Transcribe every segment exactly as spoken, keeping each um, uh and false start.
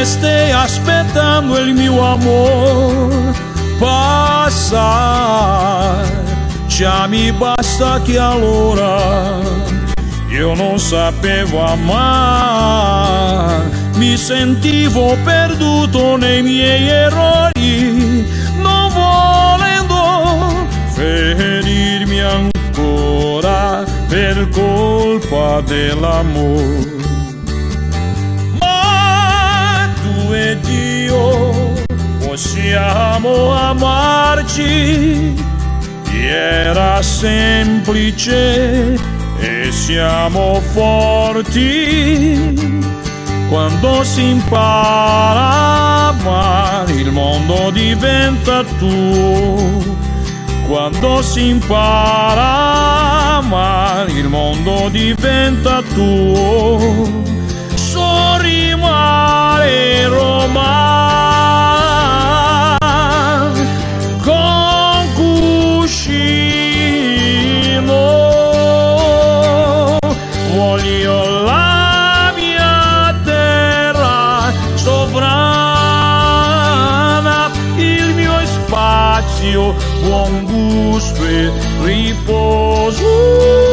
restei aspettando il mio amor passar. Già mi basta che allora io non sapevo amar, mi sentivo perduto nei miei errori, non volendo ferirmi ancora per colpa dell'amore. Ma tu ed io possiamo amarci, era semplice e siamo forti. Quando si impara a amare il mondo diventa tuo. Quando si impara a amare il mondo diventa tuo. So rimane Roma con cuscino, voglio la mia terra sovrana, il mio spazio, buon gusto e riposo.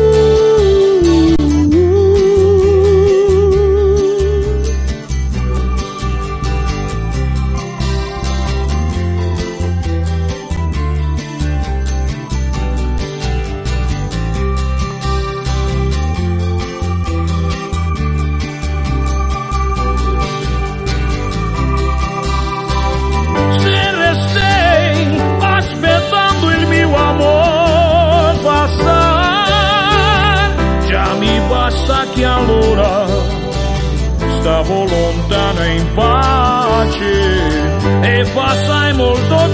Che allora stavo lontano in pace e passai molto